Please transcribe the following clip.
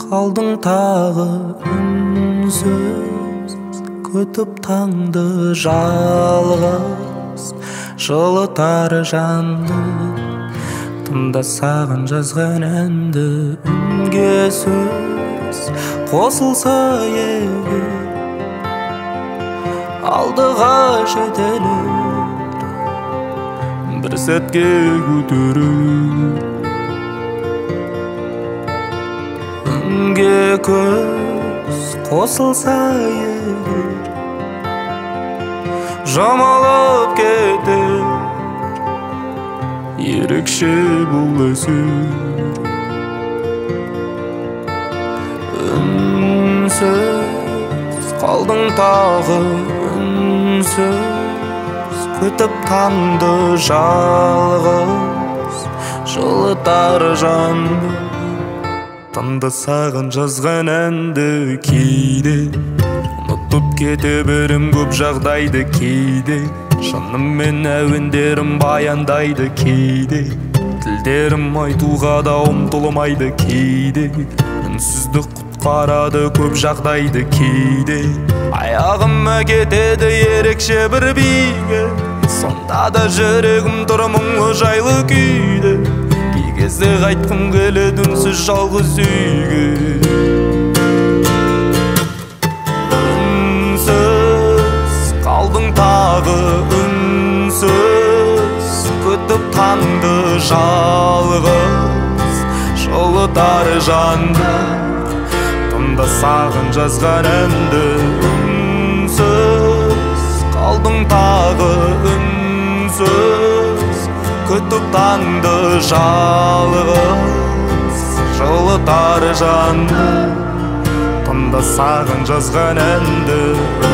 Қалдың тағы үнсіз, күтіп таңды жалғыз, жылытар жанды. Тыңда саған жазған әнді, үнге сөз қосылса егер, алдыға жетелер, бір сәтке көтерер. Үнге көз қосылса егер, жамалып кетер, ерекше бұл әсер. Үнсіз қалдың тағы үнсіз, күтіп таңды жалғыз, жылытар жанды. Тыңда саған жазған әнді кейде, ұмытып кете берем көп жағдайды кейде. Шынымен әуендерім баяндайды кейде, тілдерім айтуға да ұмтылмайды кейде. Үнсіздік құтқарады көп жағдайды кейде. Аяғыма кетеді ерекше бір биге, сонда да жүрегім тұр мұңлы жайлы күйде. Кей кезде қайтқым келеді үнсіз жалғыз үйге. Үнсіз қалдың тағы үнсіз, күтіп таңды жалғыз, жылытар жанды. Тыңда саған жазған әнді, үнсіз қалдың тағы үнсіз, күтіп таңды жалғыз, жылытар жанды. Тыңда саған жазған әнді.